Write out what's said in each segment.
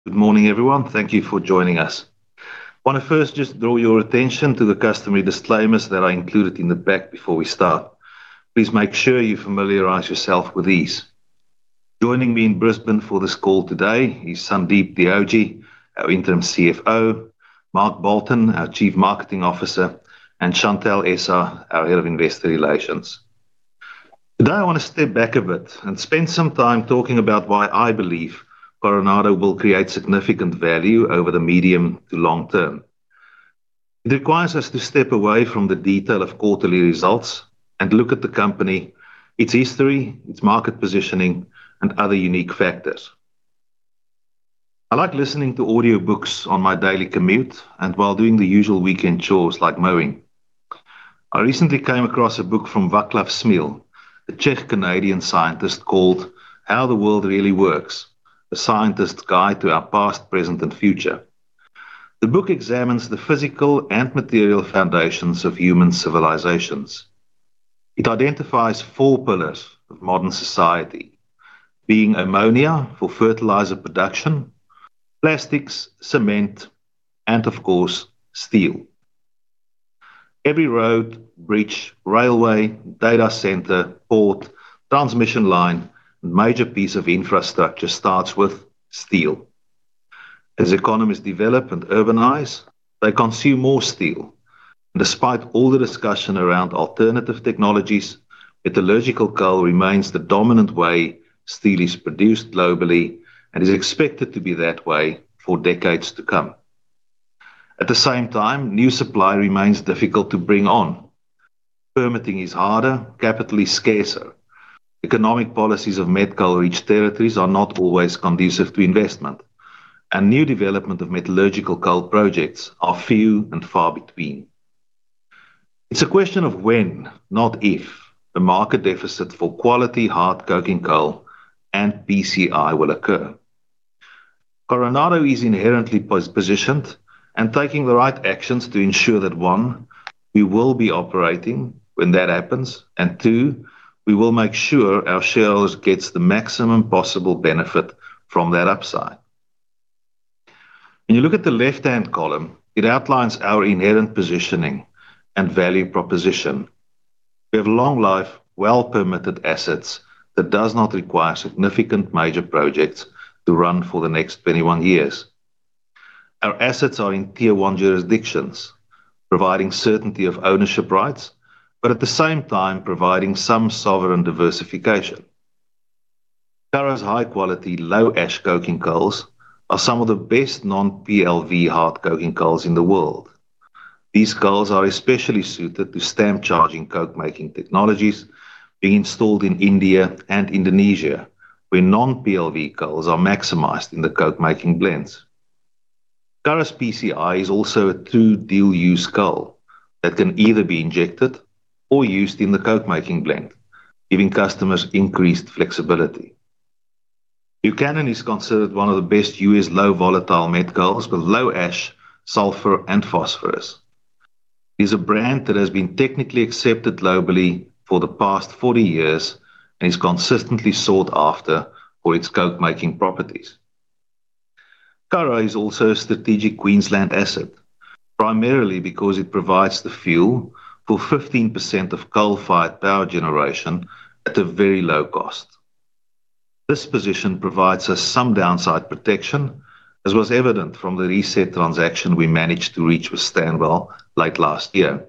Good morning, everyone. Thank you for joining us. I want to first just draw your attention to the customary disclaimers that are included in the pack before we start. Please make sure you familiarize yourself with these. Joining me in Brisbane for this call today is Sandeep Dioji, our interim CFO, Mark Bolton, our Chief Marketing Officer, and Chantal Essa, our Head of Investor Relations. Today, I want to step back a bit and spend some time talking about why I believe Coronado will create significant value over the medium to long term. It requires us to step away from the detail of quarterly results and look at the company, its history, its market positioning, and other unique factors. I like listening to audiobooks on my daily commute and while doing the usual weekend chores like mowing. I recently came across a book from Václav Smil, a Czech-Canadian scientist, called How the World Really Works, a scientist's guide to our past, present, and future. The book examines the physical and material foundations of human civilizations. It identifies four pillars of modern society, being ammonia for fertilizer production, plastics, cement, and of course, steel. Every road, bridge, railway, data center, port, transmission line, and major piece of infrastructure starts with steel. As economies develop and urbanize, they consume more steel. And despite all the discussion around alternative technologies, metallurgical coal remains the dominant way steel is produced globally and is expected to be that way for decades to come. At the same time, new supply remains difficult to bring on. Permitting is harder, capital is scarcer. Economic policies of met coal-rich territories are not always conducive to investment, and new development of metallurgical coal projects are few and far between. It's a question of when, not if, a market deficit for quality hard coking coal and PCI will occur. Coronado is inherently positioned and taking the right actions to ensure that one, we will be operating when that happens, and two, we will make sure our shareholders gets the maximum possible benefit from that upside. When you look at the left-hand column, it outlines our inherent positioning and value proposition. We have long life, well-permitted assets that does not require significant major projects to run for the next 21 years. Our assets are in Tier 1 jurisdictions, providing certainty of ownership rights, but at the same time providing some sovereign diversification. Curragh's high-quality, low-ash coking coals are some of the best non-PLV hard coking coals in the world. These coals are especially suited to stamp charging coke-making technologies being installed in India and Indonesia, where non-PLV coals are maximized in the coke-making blends. Curragh's PCI is also a true dual-use coal that can either be injected or used in the coke-making blend, giving customers increased flexibility. Buchanan is considered one of the best US low-volatile met coals with low ash, sulfur, and phosphorus. It is a brand that has been technically accepted globally for the past 40 years and is consistently sought after for its coke-making properties. Curragh is also a strategic Queensland asset, primarily because it provides the fuel for 15% of coal-fired power generation at a very low cost. This position provides us some downside protection, as was evident from the reset transaction we managed to reach with Stanwell late last year.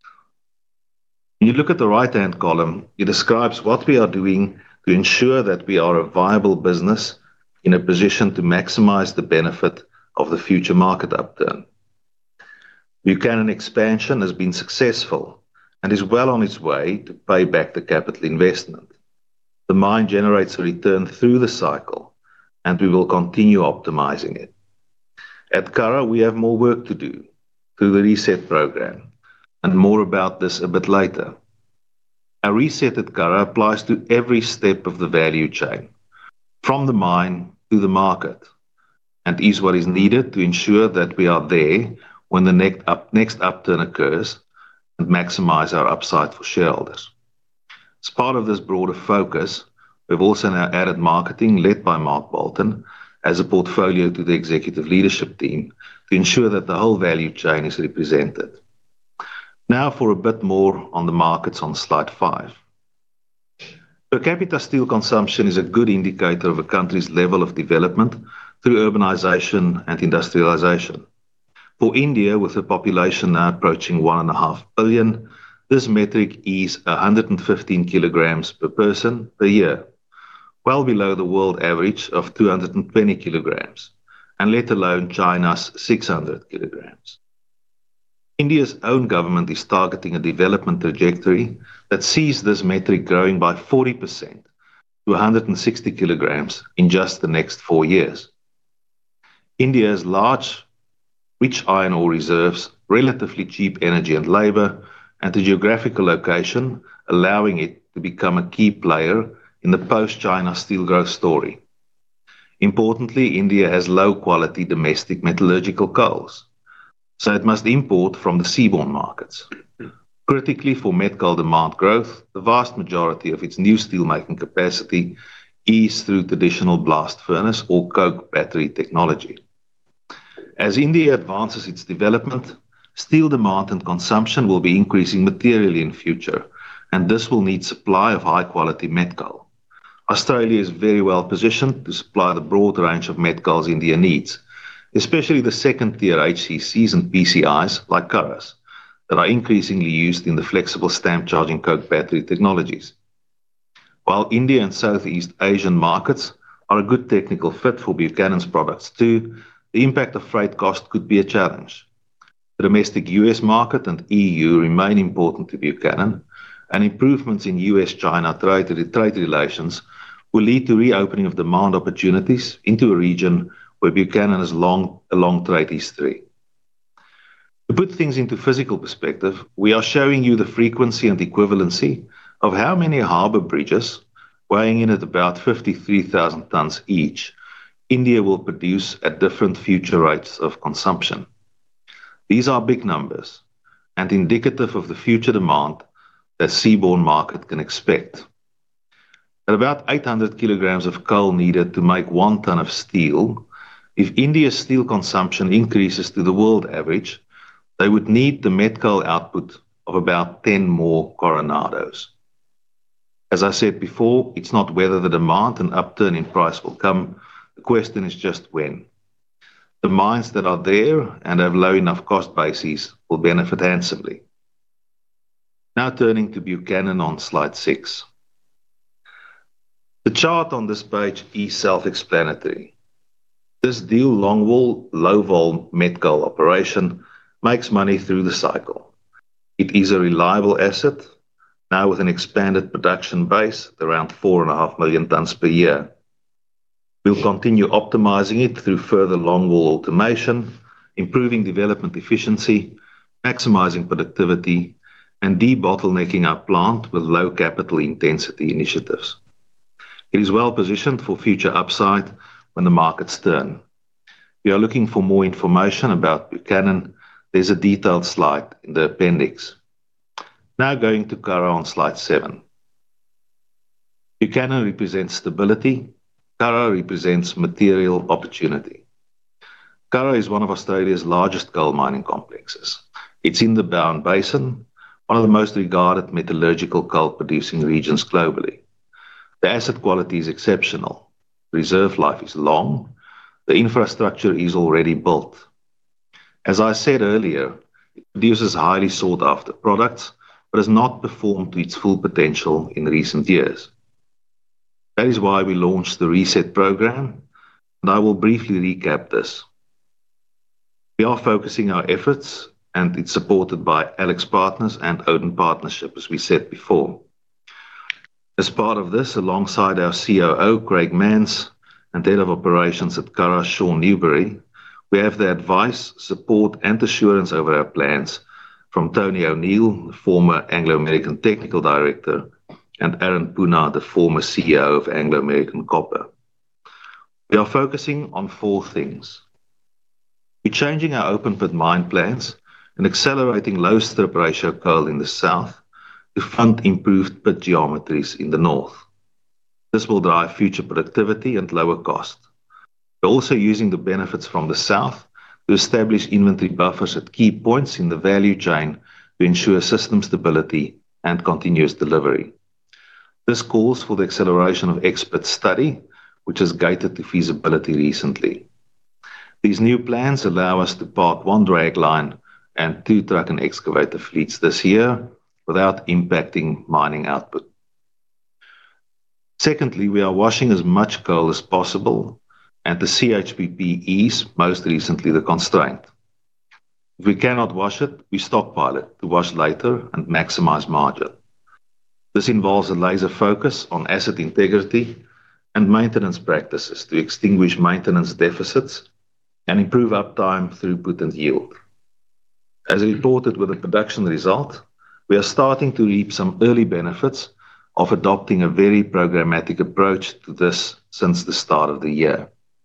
When you look at the right-hand column, it describes what we are doing to ensure that we are a viable business in a position to maximize the benefit of the future market upturn. Buchanan expansion has been successful and is well on its way to pay back the capital investment. The mine generates a return through the cycle, and we will continue optimizing it. At Curragh, we have more work to do through the reset program, and more about this a bit later. Our reset at Curragh applies to every step of the value chain, from the mine to the market, and is what is needed to ensure that we are there when the next upturn occurs and maximize our upside for shareholders. As part of this broader focus, we've also now added marketing led by Mark Bolton as a portfolio to the executive leadership team to ensure that the whole value chain is represented. Now for a bit more on the markets on slide 5. Per capita steel consumption is a good indicator of a country's level of development through urbanization and industrialization. For India, with a population now approaching 1.5 billion, this metric is 115 kilograms per person per year, well below the world average of 220 kilograms, and let alone China's 600 kilograms. India's own government is targeting a development trajectory that sees this metric growing by 40% to 160 kilograms in just the next 4 years. India has large, rich iron ore reserves, relatively cheap energy and labor, and a geographical location allowing it to become a key player in the post-China steel growth story. Importantly, India has low-quality domestic metallurgical coals, so it must import from the seaborne markets. Critically for met coal demand growth, the vast majority of its new steelmaking capacity is through traditional blast furnace or coke battery technology. As India advances its development, steel demand and consumption will be increasing materially in future, and this will need supply of high-quality met coal. Australia is very well positioned to supply the broad range of met coals India needs, especially the second-tier HCCs and PCIs like Curragh, that are increasingly used in the flexible stamp charging coke battery technologies. While India and Southeast Asian markets are a good technical fit for Buchanan's products too, the impact of freight cost could be a challenge. The domestic US market and EU remain important to Buchanan, and improvements in US-China trade relations will lead to reopening of demand opportunities into a region where Buchanan has a long trade history. To put things into physical perspective, we are showing you the frequency and equivalency of how many harbour bridges, weighing in at about 53,000 tons each, India will produce at different future rates of consumption. These are big numbers and indicative of the future demand that seaborne market can expect. At about 800 kilograms of coal needed to make 1 ton of steel, if India's steel consumption increases to the world average, they would need the met coal output of about 10 more Coronados. As I said before, it's not whether the demand and upturn in price will come, the question is just when. The mines that are there and have low enough cost bases will benefit handsomely. Now turning to Buchanan on slide 6. The chart on this page is self-explanatory. This deal longwall, low-vol met coal operation makes money through the cycle. It is a reliable asset, now with an expanded production base at around 4.5 million tons per year. We'll continue optimizing it through further longwall automation, improving development efficiency, maximizing productivity, and debottlenecking our plant with low capital intensity initiatives. It is well positioned for future upside when the markets turn. If you are looking for more information about Buchanan, there's a detailed slide in the appendix. Now going to Curragh on slide 7. Buchanan represents stability. Curragh represents material opportunity. Curragh is one of Australia's largest coal mining complexes. It's in the Bowen Basin, one of the most regarded metallurgical coal producing regions globally. The asset quality is exceptional. Reserve life is long. The infrastructure is already built. As I said earlier, it produces highly sought after products, but has not performed to its full potential in recent years. That is why we launched the Reset program, and I will briefly recap this. We are focusing our efforts, and it's supported by Alex Partners and Odin Partnership, as we said before. As part of this, alongside our COO, Craig Mans, and Head of Operations at Curragh, Sean Newberry, we have the advice, support, and assurance over our plans from Tony O'Neill, the former Anglo-American Technical Director, and Aaron Puna, the former CEO of Anglo-American Copper. We are focusing on 4 things. We're changing our open pit mine plans and accelerating low strip ratio coal in the south to fund improved pit geometries in the north. This will drive future productivity and lower cost. We're also using the benefits from the south to establish inventory buffers at key points in the value chain to ensure system stability and continuous delivery. This calls for the acceleration of expert study, which has gated to feasibility recently. These new plans allow us to part one dragline and two truck and excavator fleets this year without impacting mining output. Secondly, we are washing as much coal as possible, and the CHPP is most recently the constraint. If we cannot wash it, we stockpile it to wash later and maximize margin. This involves a laser focus on asset integrity and maintenance practices to extinguish maintenance deficits and improve uptime, throughput, and yield. As reported with the production result, we are starting to reap some early benefits of adopting a very programmatic approach to this since the start of the year.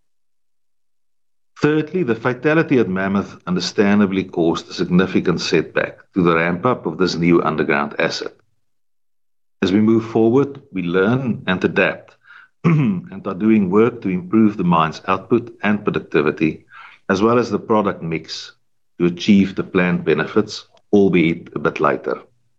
Thirdly, the fatality at Mammoth understandably caused a significant setback to the ramp-up of this new underground asset. As we move forward, we learn and adapt and are doing work to improve the mine's output and productivity, as well as the product mix to achieve the planned benefits, albeit a bit later.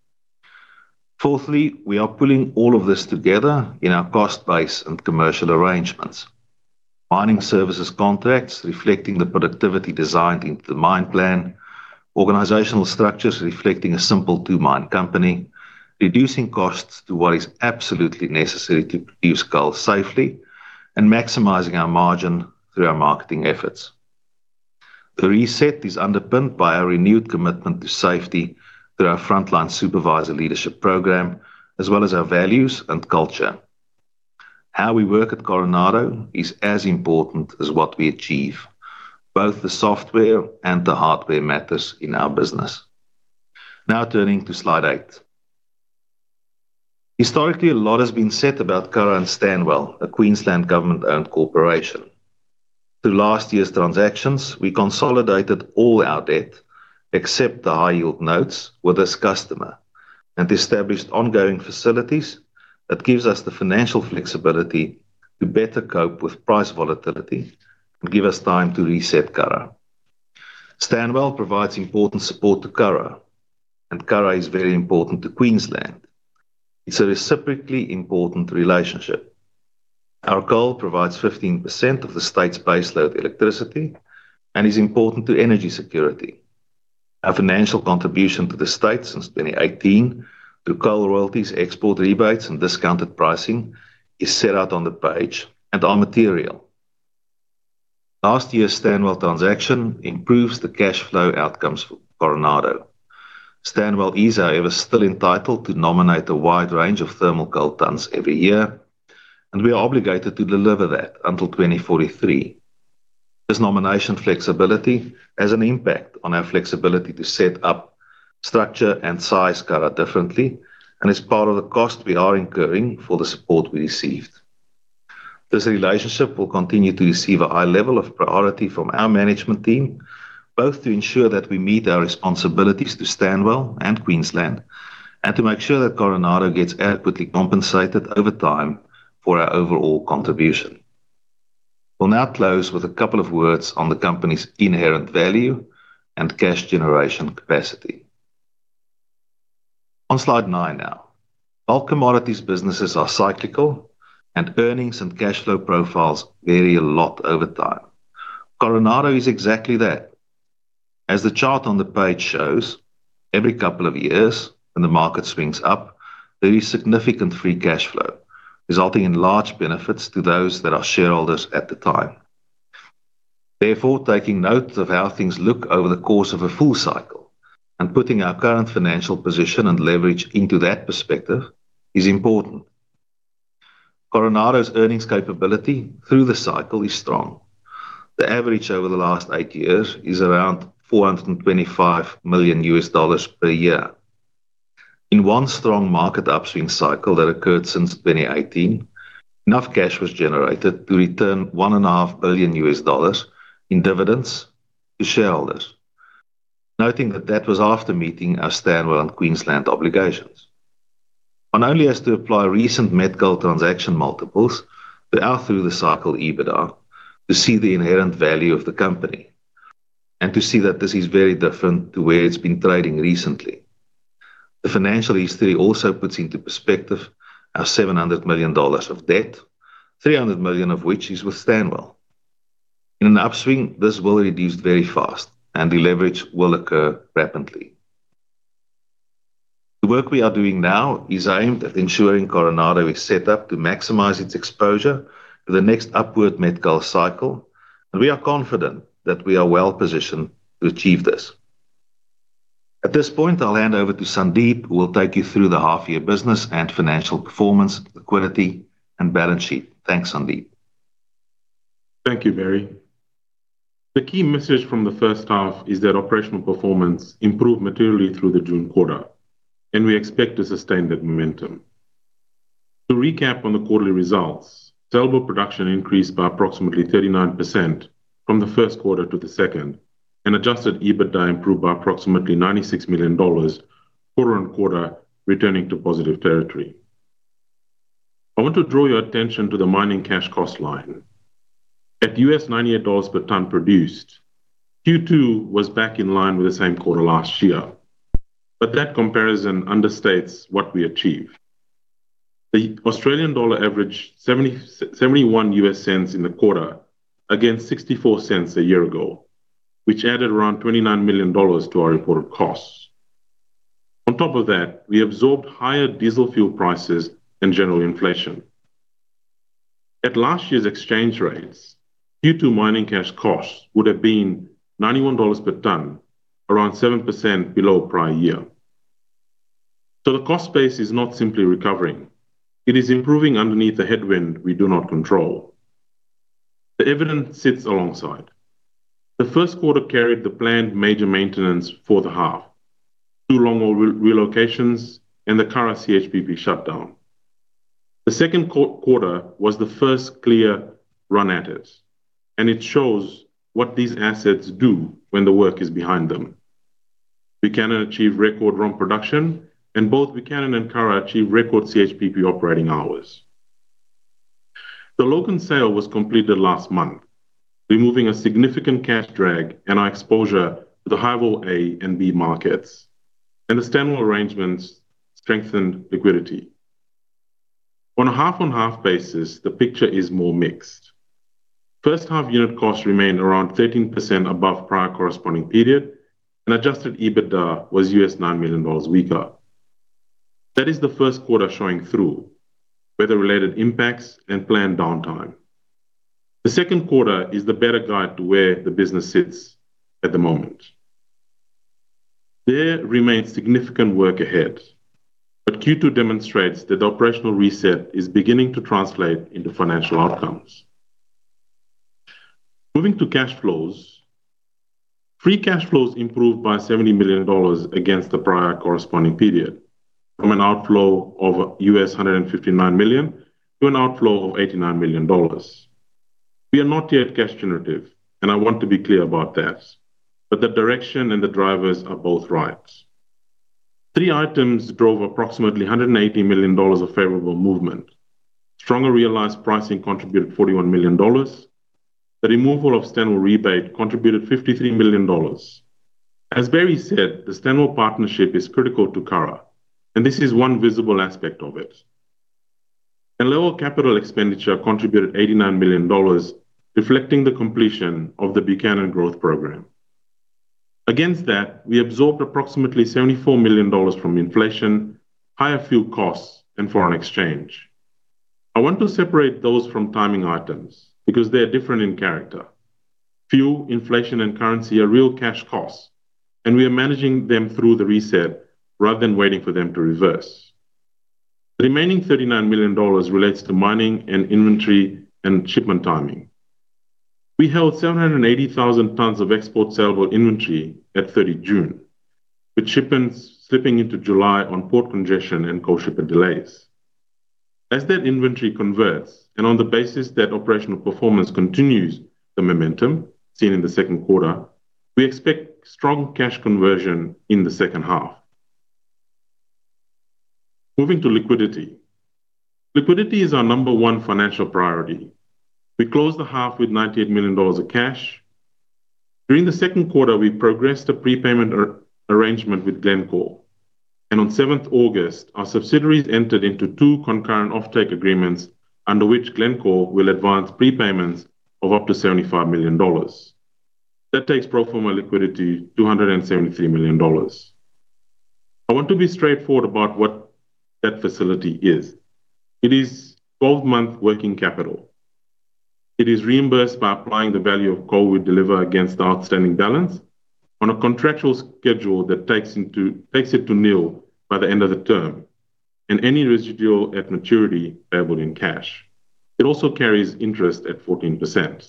Fourthly, we are pulling all of this together in our cost base and commercial arrangements. Mining services contracts reflecting the productivity designed into the mine plan, organizational structures reflecting a simple two-mine company, reducing costs to what is absolutely necessary to produce coal safely, and maximizing our margin through our marketing efforts. The reset is underpinned by our renewed commitment to safety through our frontline supervisor leadership program, as well as our values and culture. How we work at Coronado is as important as what we achieve. Both the software and the hardware matters in our business. Now turning to slide 8. Historically, a lot has been said about Curragh and Stanwell, a Queensland government-owned corporation. Through last year's transactions, we consolidated all our debt, except the high-yield notes, with this customer, and established ongoing facilities that gives us the financial flexibility to better cope with price volatility and give us time to reset Curragh. Stanwell provides important support to Curragh, and Curragh is very important to Queensland. It's a reciprocally important relationship. Our coal provides 15% of the state's baseload electricity and is important to energy security. Our financial contribution to the state since 2018 through coal royalties, export rebates, and discounted pricing is set out on the page and are material. Last year's Stanwell transaction improves the cash flow outcomes for Coronado. Stanwell is, however, still entitled to nominate a wide range of thermal coal tons every year, and we are obligated to deliver that until 2043. This nomination flexibility has an impact on our flexibility to set up, structure, and size Curragh differently, and is part of the cost we are incurring for the support we received. This relationship will continue to receive a high level of priority from our management team, both to ensure that we meet our responsibilities to Stanwell and Queensland, and to make sure that Coronado gets adequately compensated over time for our overall contribution. We'll now close with a couple of words on the company's inherent value and cash generation capacity. On slide 9 now. All commodities businesses are cyclical, and earnings and cash flow profiles vary a lot over time. Coronado is exactly that. As the chart on the page shows, every couple of years, when the market swings up, there is significant free cash flow, resulting in large benefits to those that are shareholders at the time. Therefore, taking note of how things look over the course of a full cycle and putting our current financial position and leverage into that perspective is important. Coronado's earnings capability through the cycle is strong. The average over the last 8 years is around $425 million per year. In one strong market upswing cycle that occurred since 2018, enough cash was generated to return $1.5 billion in dividends to shareholders, noting that that was after meeting our Stanwell and Queensland obligations. One only has to apply recent met coal transaction multiples to our through-the-cycle EBITDA to see the inherent value of the company and to see that this is very different to where it's been trading recently. The financial history also puts into perspective our $700 million of debt, $300 million of which is with Stanwell. In an upswing, this will reduce very fast and the leverage will occur rapidly. The work we are doing now is aimed at ensuring Coronado is set up to maximize its exposure to the next upward met coal cycle, and we are confident that we are well positioned to achieve this. At this point, I'll hand over to Sandeep, who will take you through the half-year business and financial performance, liquidity, and balance sheet. Thanks, Sandeep. Thank you, Barry. The key message from the first half is that operational performance improved materially through the June quarter, and we expect to sustain that momentum. To recap on the quarterly results, saleable production increased by approximately 39% from the first quarter to the second, and adjusted EBITDA improved by approximately $96 million quarter-on-quarter, returning to positive territory. I want to draw your attention to the mining cash cost line. At $98 per ton produced, Q2 was back in line with the same quarter last year, but that comparison understates what we achieved. The Australian dollar averaged 71 US cents in the quarter against 64 cents a year ago, which added around $29 million to our reported costs. On top of that, we absorbed higher diesel fuel prices and general inflation. At last year's exchange rates, Q2 mining cash costs would have been $91 per ton, around 7% below prior year. So the cost base is not simply recovering. It is improving underneath the headwind we do not control. The evidence sits alongside. The first quarter carried the planned major maintenance for the half, 2 longwall relocations, and the Curragh CHPP shutdown. The second quarter was the first clear run at it, and it shows what these assets do when the work is behind them. Buchanan achieved record ROM production, and both Buchanan and Curragh achieved record CHPP operating hours. The Logan sale was completed last month, removing a significant cash drag and our exposure to the high-vol A and B markets, and the Stanwell arrangements strengthened liquidity. On a half-on-half basis, the picture is more mixed. First half unit costs remained around 13% above prior corresponding period, and adjusted EBITDA was $9 million weaker. That is the first quarter showing through, weather-related impacts and planned downtime. The second quarter is the better guide to where the business sits at the moment. There remains significant work ahead, but Q2 demonstrates that the operational reset is beginning to translate into financial outcomes. Moving to cash flows, free cash flows improved by $70 million against the prior corresponding period, from an outflow of $159 million to an outflow of $89 million. We are not yet cash generative, and I want to be clear about that, but the direction and the drivers are both right. 3 items drove approximately $180 million of favorable movement. Stronger realized pricing contributed $41 million. The removal of Stanwell rebate contributed $53 million. As Barry said, the Stanwell partnership is critical to Curragh, and this is one visible aspect of it. And lower capital expenditure contributed $89 million, reflecting the completion of the Buchanan growth program. Against that, we absorbed approximately $74 million from inflation, higher fuel costs, and foreign exchange. I want to separate those from timing items because they are different in character. Fuel, inflation, and currency are real cash costs, and we are managing them through the reset rather than waiting for them to reverse. The remaining $39 million relates to mining and inventory and shipment timing. We held 780,000 tons of export saleable inventory at 30 June, with shipments slipping into July on port congestion and co-shipper delays. As that inventory converts, and on the basis that operational performance continues the momentum seen in the second quarter, we expect strong cash conversion in the second half. Moving to liquidity. Liquidity is our number one financial priority. We closed the half with $98 million of cash. During the second quarter, we progressed a prepayment arrangement with Glencore, and on 7th August, our subsidiaries entered into two concurrent offtake agreements under which Glencore will advance prepayments of up to $75 million. That takes pro forma liquidity to $273 million. I want to be straightforward about what that facility is. It is 12-month working capital. It is reimbursed by applying the value of coal we deliver against the outstanding balance on a contractual schedule that takes it to nil by the end of the term, and any residual at maturity payable in cash. It also carries interest at 14%.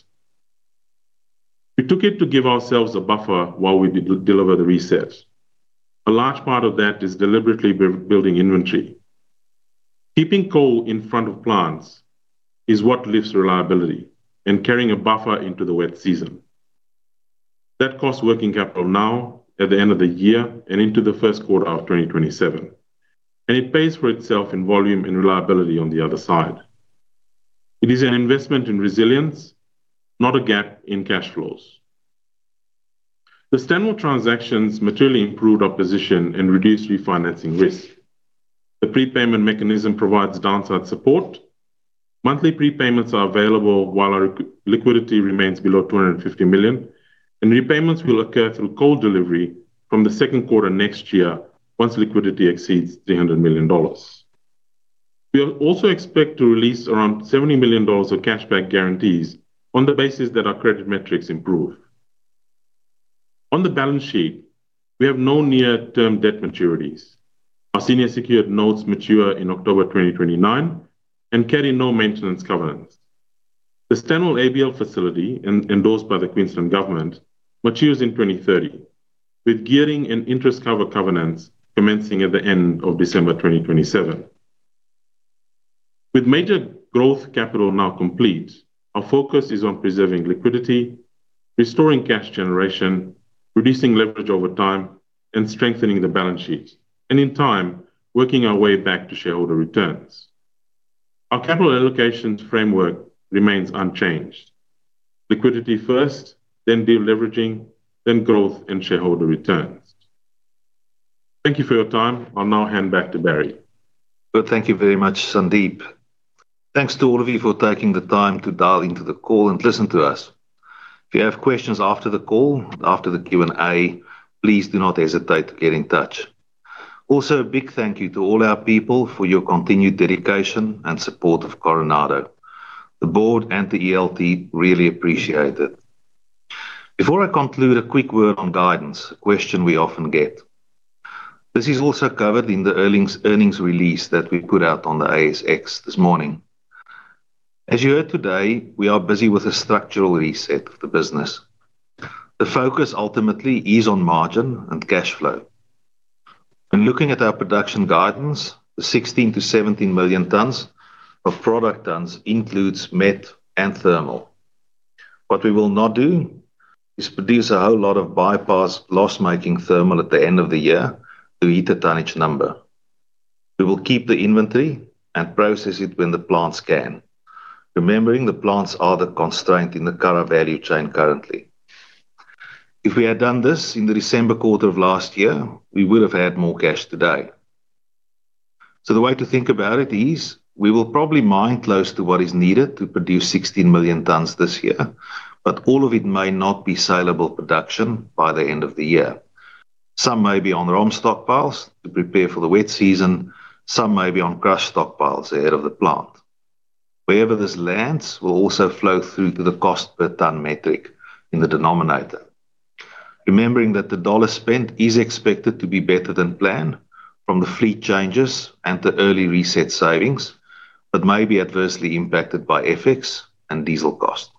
We took it to give ourselves a buffer while we deliver the reset. A large part of that is deliberately building inventory. Keeping coal in front of plants is what lifts reliability and carrying a buffer into the wet season. That costs working capital now, at the end of the year, and into the first quarter of 2027. And it pays for itself in volume and reliability on the other side. It is an investment in resilience, not a gap in cash flows. The Stanwell transactions materially improved our position and reduced refinancing risk. The prepayment mechanism provides downside support. Monthly prepayments are available while our liquidity remains below $250 million, and repayments will occur through coal delivery from the second quarter next year once liquidity exceeds $300 million. We also expect to release around $70 million of cashback guarantees on the basis that our credit metrics improve. On the balance sheet, we have no near-term debt maturities. Our senior secured notes mature in October 2029 and carry no maintenance covenants. The Stanwell ABL facility, endorsed by the Queensland Government, matures in 2030, with gearing and interest cover covenants commencing at the end of December 2027. With major growth capital now complete, our focus is on preserving liquidity, restoring cash generation, reducing leverage over time, and strengthening the balance sheet, and in time, working our way back to shareholder returns. Our capital allocations framework remains unchanged. Liquidity first, then deleveraging, then growth and shareholder returns. Thank you for your time. I'll now hand back to Barry. Good, thank you very much, Sandeep. Thanks to all of you for taking the time to dial into the call and listen to us. If you have questions after the call, after the Q&A, please do not hesitate to get in touch. Also, a big thank you to all our people for your continued dedication and support of Coronado. The board and the ELT really appreciate it. Before I conclude, a quick word on guidance, a question we often get. This is also covered in the earnings release that we put out on the ASX this morning. As you heard today, we are busy with a structural reset of the business. The focus ultimately is on margin and cash flow. When looking at our production guidance, the 16 to 17 million tonnes of product tonnes includes met and thermal. What we will not do is produce a whole lot of bypass loss-making thermal at the end of the year to hit a tonnage number. We will keep the inventory and process it when the plants can, remembering the plants are the constraint in the Curragh value chain currently. If we had done this in the December quarter of last year, we would have had more cash today. So the way to think about it is we will probably mine close to what is needed to produce 16 million tonnes this year, but all of it may not be saleable production by the end of the year. Some may be on ROM stockpiles to prepare for the wet season, some may be on crush stockpiles ahead of the plant. Wherever this lands will also flow through to the cost per tonne metric in the denominator. Remembering that the dollar spent is expected to be better than planned from the fleet changes and the early reset savings, but may be adversely impacted by FX and diesel cost.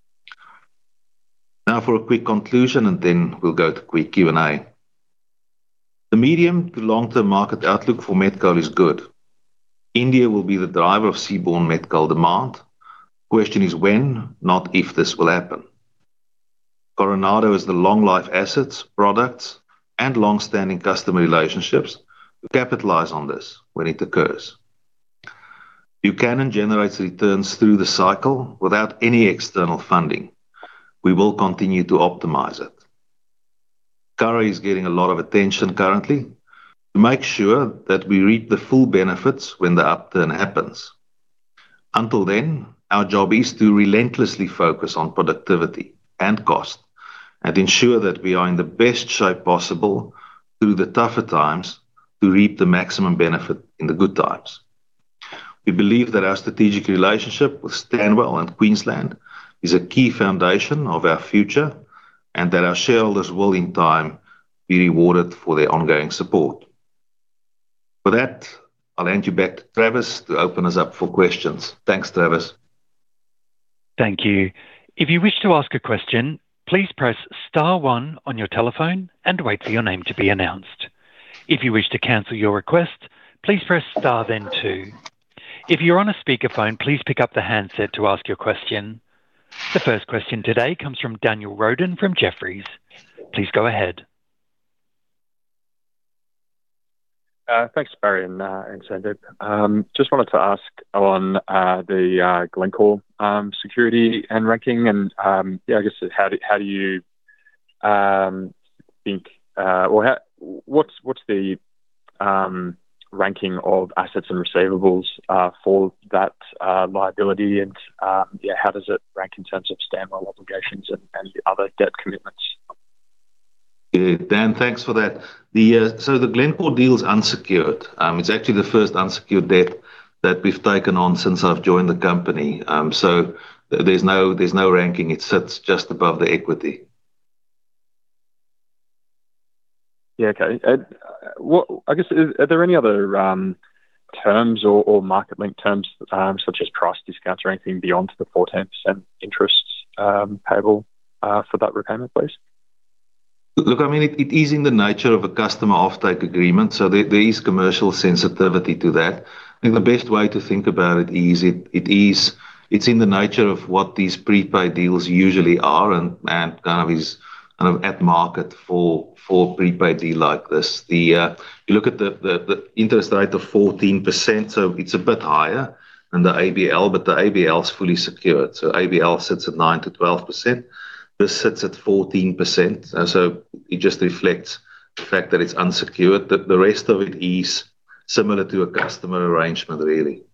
Now for a quick conclusion, and then we'll go to quick Q&A. The medium to long-term market outlook for met coal is good. India will be the driver of seaborne met coal demand. Question is when, not if this will happen. Coronado has the long-life assets, products, and long-standing customer relationships to capitalize on this when it occurs. Buchanan generates returns through the cycle without any external funding. We will continue to optimize it. Curragh is getting a lot of attention currently to make sure that we reap the full benefits when the upturn happens. Until then, our job is to relentlessly focus on productivity and cost and ensure that we are in the best shape possible through the tougher times to reap the maximum benefit in the good times. We believe that our strategic relationship with Stanwell and Queensland is a key foundation of our future and that our shareholders will in time be rewarded for their ongoing support. For that, I'll hand you back to Travis to open us up for questions. Thanks, Travis. Thank you. If you wish to ask a question, please press star one on your telephone and wait for your name to be announced. If you wish to cancel your request, please press star then two. If you're on a speakerphone, please pick up the handset to ask your question. The first question today comes from Daniel Roden from Jefferies. Please go ahead. Thanks, Barry and Sandeep. Just wanted to ask on the Glencore security and ranking, and I guess how do you think, or what's the ranking of assets and receivables for that liability, and how does it rank in terms of Stanwell obligations and the other debt commitments? Yeah, Dan, thanks for that. So the Glencore deal is unsecured. It's actually the first unsecured debt that we've taken on since I've joined the company. So there's no ranking. It sits just above the equity. Yeah, okay. I guess, are there any other terms or market-linked terms, such as price discounts or anything beyond the 14% interest payable for that repayment, please? Look, I mean, it is in the nature of a customer offtake agreement, so there is commercial sensitivity to that. I think the best way to think about it is it's in the nature of what these prepaid deals usually are, and kind of is kind of at market for a prepaid deal like this. You look at the interest rate of 14%, so it's a bit higher than the ABL, but the ABL is fully secured. So ABL sits at 9 to 12%. This sits at 14%. So it just reflects the fact that it's unsecured. The rest of it is similar to a customer arrangement, really.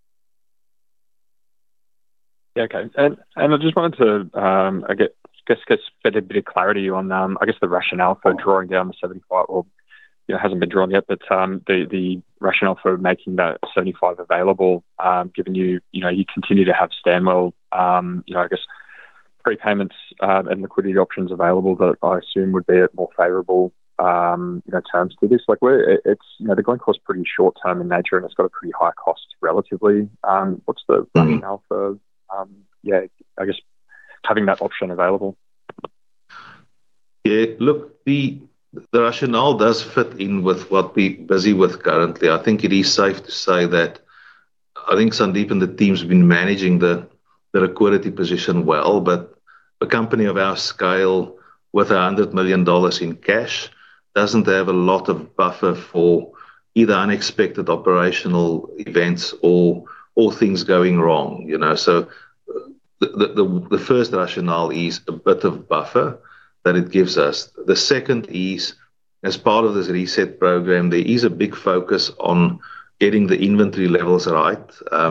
Yeah, okay. And I just wanted to, get a bit of clarity on, I guess, the rationale for drawing down the 75, or it hasn't been drawn yet, but the rationale for making that 75 available, given you continue to have Stanwell, I guess, prepayments and liquidity options available that I assume would be at more favourable terms to this. Like, where it's the Glencore's pretty short term in nature and it's got a pretty high cost relatively. What's the rationale for I guess having that option available? Yeah, look, the rationale does fit in with what we're busy with currently. I think it is safe to say that I think Sandeep and the team's have been managing the liquidity position well, but a company of our scale with $100 million in cash doesn't have a lot of buffer for either unexpected operational events or things going wrong. So the first rationale is a bit of buffer that it gives us. The second is, as part of this reset program, there is a big focus on getting the inventory levels right.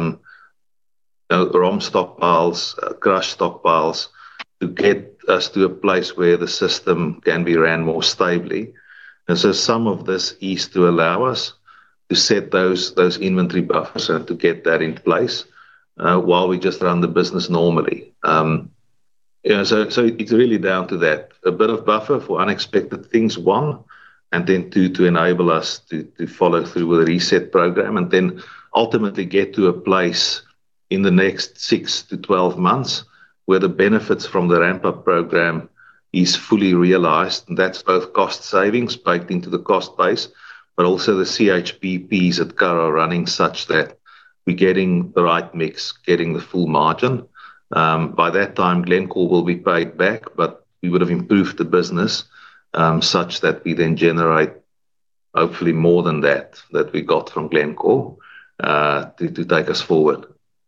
ROM stockpiles, crush stockpiles, to get us to a place where the system can be ran more stably. And so some of this is to allow us to set those inventory buffers and to get that in place while we just run the business normally. So it's really down to that. A bit of buffer for unexpected things, one, and then two, to enable us to follow through with the reset program, and then ultimately get to a place in the next 6 to 12 months where the benefits from the ramp-up program is fully realized. And that's both cost savings baked into the cost base, but also the CHPPs at Curragh running such that we're getting the right mix, getting the full margin. By that time, Glencore will be paid back, but we would have improved the business such that we then generate hopefully more than that we got from Glencore. to take us forward.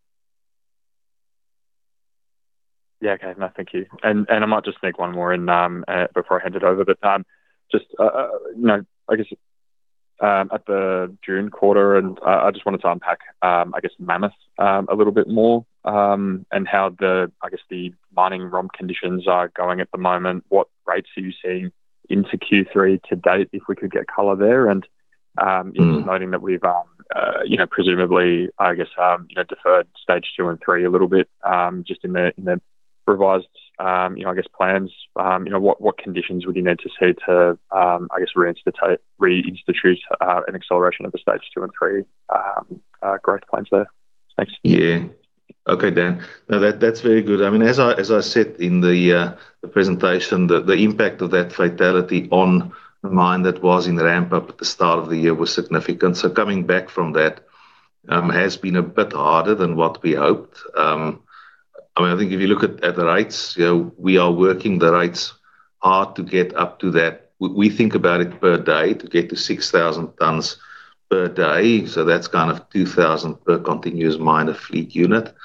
Yeah, okay. No, thank you. And I might just sneak one more in before I hand it over. But just, I guess at the June quarter, and I just wanted to unpack, Mammoth a little bit more, and how the mining ROM conditions are going at the moment. What rates are you seeing into Q3 to date, if we could get colour there? And just noting that we've, presumably, deferred stage 2 and 3 a little bit, just in the revised, plans. What conditions would you need to see to, reinstitute an acceleration of the stage 2 and 3 growth plans there? Thanks. Yeah. Okay, Dan. No, that's very good. I mean, as I said in the presentation, the impact of that fatality on the mine that was in ramp up at the start of the year was significant. So coming back from that has been a bit harder than what we hoped. I think if you look at the rates, we are working the rates hard to get up to that. We think about it per day to get to 6,000 tonnes per day. So that's kind of 2,000 per continuous miner fleet unit.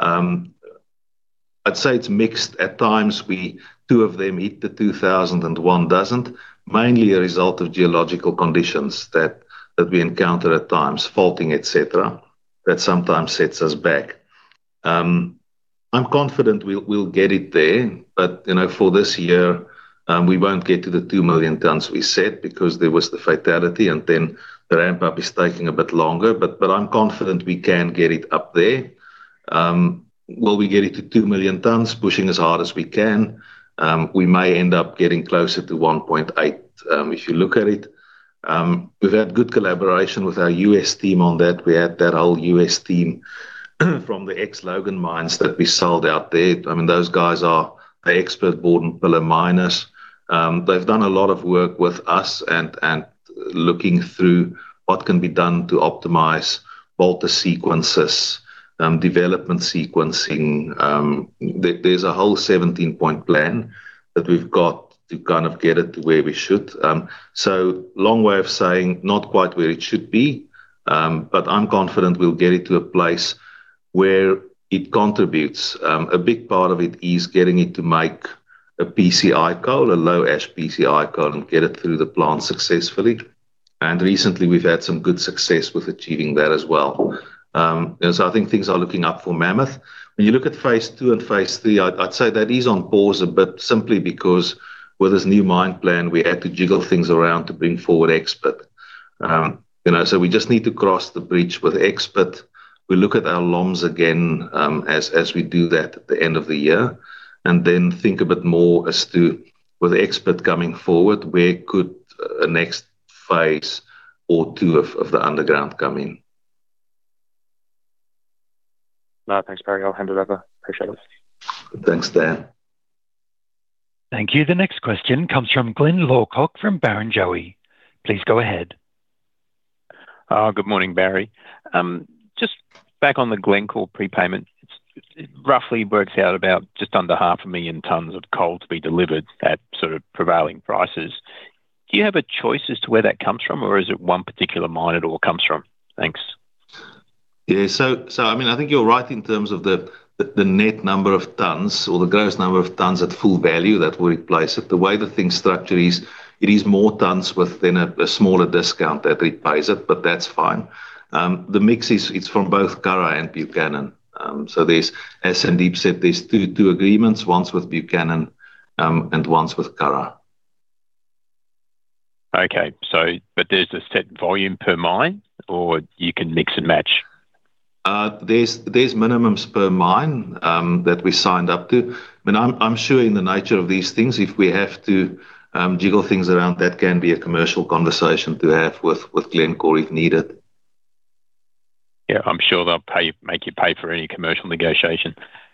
I'd say it's mixed. At times, two of them hit the 2,000 and one doesn't, mainly a result of geological conditions that we encounter at times, faulting, etc., that sometimes sets us back. I'm confident we'll get it there, but for this year, we won't get to the 2 million tonnes we said because there was the fatality, and then the ramp up is taking a bit longer. But I'm confident we can get it up there. Will we get it to 2 million tonnes, pushing as hard as we can? We may end up getting closer to 1.8 if you look at it. We've had good collaboration with our US team on that. We had that whole US team from the ex-Logan mines that we sold out there. I mean, those guys are the expert bord and pillar miners. They've done a lot of work with us and looking through what can be done to optimize bolter sequences, development sequencing. There's a whole 17-point plan that we've got to kind of get it to where we should. So long way of saying not quite where it should be, but I'm confident we'll get it to a place where it contributes. A big part of it is getting it to make a PCI coal, a low ash PCI coal, and get it through the plant successfully. And recently we've had some good success with achieving that as well. So I think things are looking up for Mammoth. When you look at phase 2 and phase 3, I'd say that is on pause a bit, simply because with this new mine plan, we had to jiggle things around to bring forward Expert. So we just need to cross the bridge with Expert. We look at our LOMs again as we do that at the end of the year, and then think a bit more as to, with Expert coming forward, where could a next phase or 2 of the underground come in. No, thanks, Barry. I'll hand it over. Appreciate it. Thanks, Dan. Thank you. The next question comes from Glenn Lawcock from Barrenjoey. Please go ahead. Good morning, Barry. Just back on the Glencore prepayment, it roughly works out about just under 500,000 tonnes of coal to be delivered at sort of prevailing prices. Do you have a choice as to where that comes from, or is it one particular mine it all comes from? Thanks. Yeah, so I mean, I think you're right in terms of the net number of tonnes or the gross number of tonnes at full value that will replace it. The way the thing's structured is it is more tonnes with then a smaller discount that replaces it, but that's fine. The mix it's from both Curragh and Buchanan. So there's, as Sandeep said, there's two agreements, one's with Buchanan and one's with Curragh. Okay, but there's a set volume per mine, or you can mix and match? There's minimums per mine that we signed up to. I mean, I'm sure in the nature of these things, if we have to jiggle things around, that can be a commercial conversation to have with Glencore if needed. Yeah, I'm sure they'll make you pay for any commercial negotiation.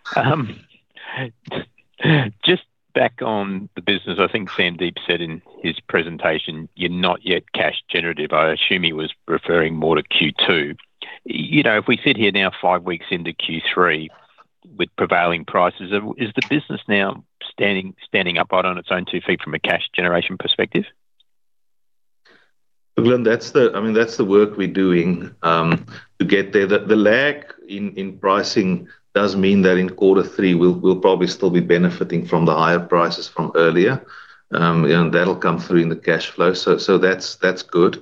Just back on the business, I think Sandeep said in his presentation, you're not yet cash generative. I assume he was referring more to Q2. If we sit here now 5 weeks into Q3 with prevailing prices, is the business now standing up on its own 2 feet from a cash generation perspective? Glenn, that's the work we're doing to get there. The lag in pricing does mean that in Q3 we'll probably still be benefiting from the higher prices from earlier, and that'll come through in the cash flow. So that's good.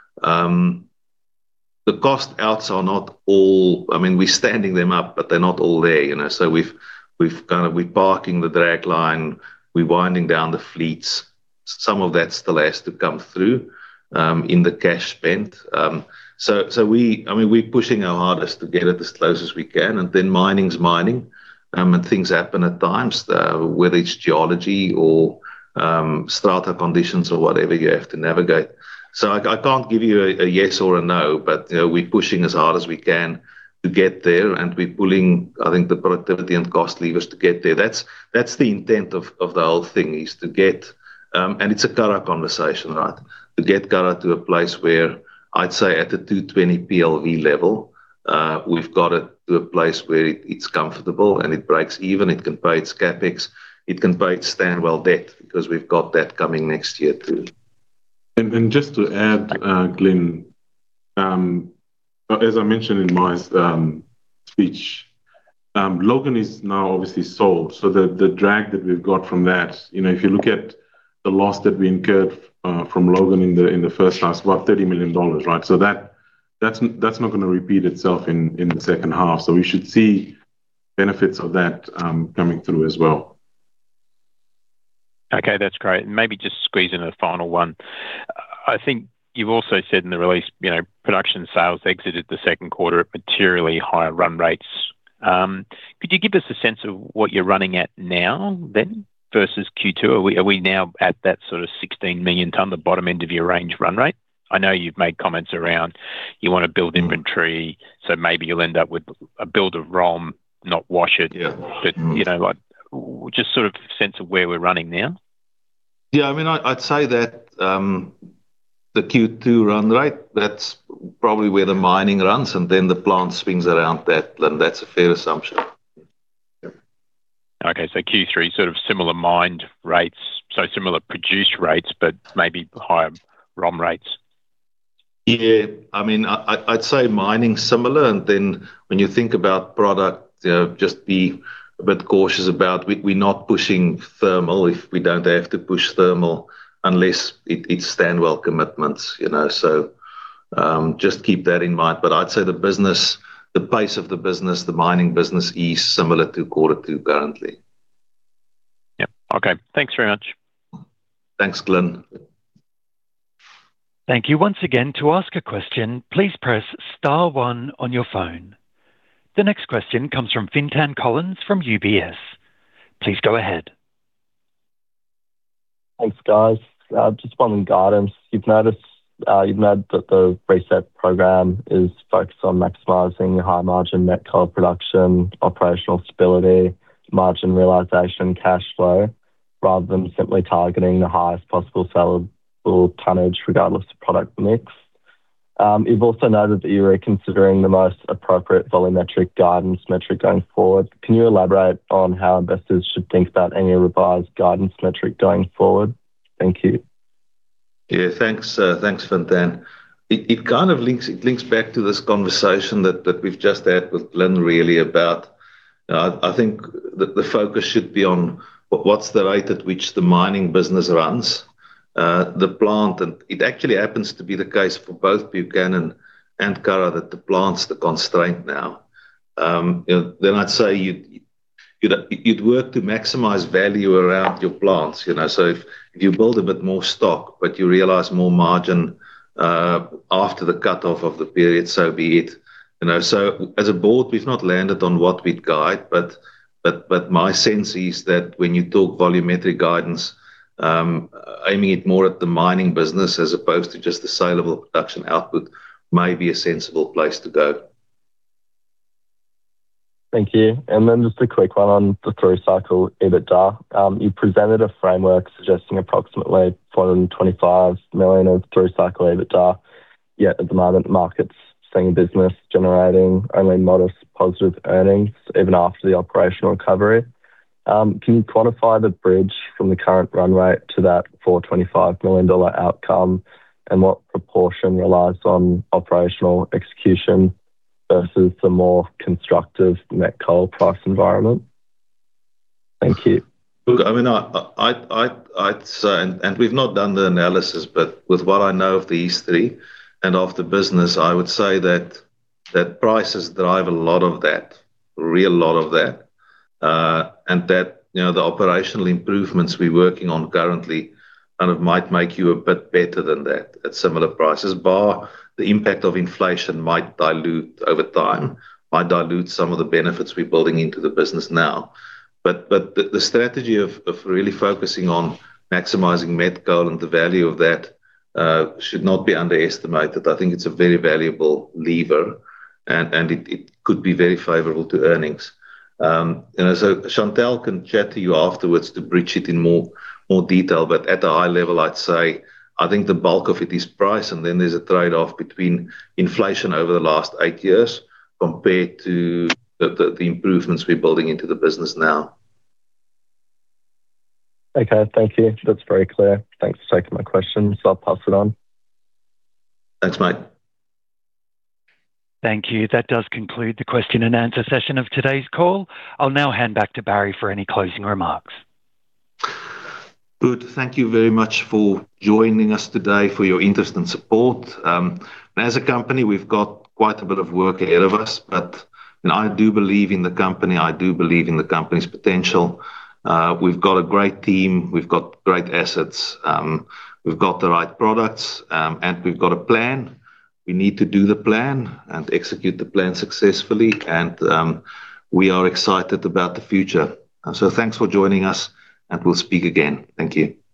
The cost outs are not all. I mean, we're standing them up, but they're not all there. So we're parking the drag line, we're winding down the fleets. Some of that still has to come through in the cash spent. So we're pushing our hardest to get it as close as we can, and then mining's mining, and things happen at times, whether it's geology or strata conditions or whatever you have to navigate. So I can't give you a yes or a no, but we're pushing as hard as we can to get there, and we're pulling, I think, the productivity and cost levers to get there. That's the intent of the whole thing, is to get, and it's a Curragh conversation, right? To get Curragh to a place where I'd say at the 220 PLV level, we've got it to a place where it's comfortable and it breaks even. It can pay its capex, it can pay its Stanwell debt, because we've got that coming next year too. And just to add, Glenn, as I mentioned in my speech, Logan is now obviously sold. So the drag that we've got from that, if you look at the loss that we incurred from Logan in the first half, about $30 million, right? So that's not going to repeat itself in the second half. So we should see benefits of that coming through as well. Okay, that's great. Maybe just squeeze in a final one. I think you've also said in the release, production sales exited the second quarter at materially higher run rates. Could you give us a sense of what you're running at now then versus Q2? Are we now at that sort of 16 million tonne, the bottom end of your range run rate? I know you've made comments around you want to build inventory, so maybe you'll end up with a build of ROM, not wash it. Yeah. But, just sort of sense of where we're running now. Yeah, I mean, I'd say that the Q2 run rate, that's probably where the mining runs, and then the plant swings around that, and that's a fair assumption. Okay, so Q3 sort of similar mined rates, so similar produced rates, but maybe higher ROM rates. Yeah, I mean, I'd say mining similar, and then when you think about product, just be a bit cautious about we're not pushing thermal if we don't have to push thermal unless it's Stanwell commitments, so just keep that in mind. But I'd say the pace of the business, the mining business, is similar to Q2 currently. Yep. Okay, thanks very much. Thanks, Glenn. Thank you once again. To ask a question, please press star 1 on your phone. The next question comes from Fintan Collins from UBS. Please go ahead. Thanks, guys. Just on guidance, you've noted that the reset program is focused on maximising high margin met coal production, operational stability, margin realisation, cash flow, rather than simply targeting the highest possible sellable tonnage regardless of product mix. You've also noted that you're reconsidering the most appropriate volumetric guidance metric going forward. Can you elaborate on how investors should think about any revised guidance metric going forward? Thank you. Yeah, thanks, Fintan. It kind of links back to this conversation that we've just had with Glenn, really, about I think that the focus should be on what's the rate at which the mining business runs. The plant, and it actually happens to be the case for both Buchanan and Curragh that the plant's the constraint now. Then I'd say you'd work to maximize value around your plants. So if you build a bit more stock, but you realize more margin after the cutoff of the period, so be it. So as a board, we've not landed on what we'd guide, but my sense is that when you talk volumetric guidance, aiming it more at the mining business as opposed to just the saleable production output may be a sensible place to go. Thank you. And then just a quick one on the through-cycle EBITDA. You presented a framework suggesting approximately 425 million of through-cycle EBITDA, yet at the moment the market's seeing a business generating only modest positive earnings even after the operational recovery. Can you quantify the bridge from the current run rate to that $425 million outcome and what proportion relies on operational execution versus the more constructive met coal price environment? Thank you. Look, I mean, I'd say, and we've not done the analysis, but with what I know of the history and of the business, I would say that prices drive a lot of that, a real lot of that, and that the operational improvements we're working on currently kind of might make you a bit better than that at similar prices. Bar the impact of inflation might dilute over time, might dilute some of the benefits we're building into the business now. But the strategy of really focusing on maximizing met coal and the value of that should not be underestimated. I think it's a very valuable lever, and it could be very favorable to earnings. So Chantal can chat to you afterwards to bridge it in more detail, but at a high level, I'd say I think the bulk of it is price, and then there's a trade-off between inflation over the last 8 years compared to the improvements we're building into the business now. Okay, thank you. That's very clear. Thanks for taking my questions. I'll pass it on. Thanks, mate. Thank you. That does conclude the question and answer session of today's call. I'll now hand back to Barry for any closing remarks. Good. Thank you very much for joining us today, for your interest and support. As a company, we've got quite a bit of work ahead of us, but I do believe in the company. I do believe in the company's potential. We've got a great team. We've got great assets. We've got the right products, and we've got a plan. We need to do the plan and execute the plan successfully, and we are excited about the future. So thanks for joining us, and we'll speak again. Thank you.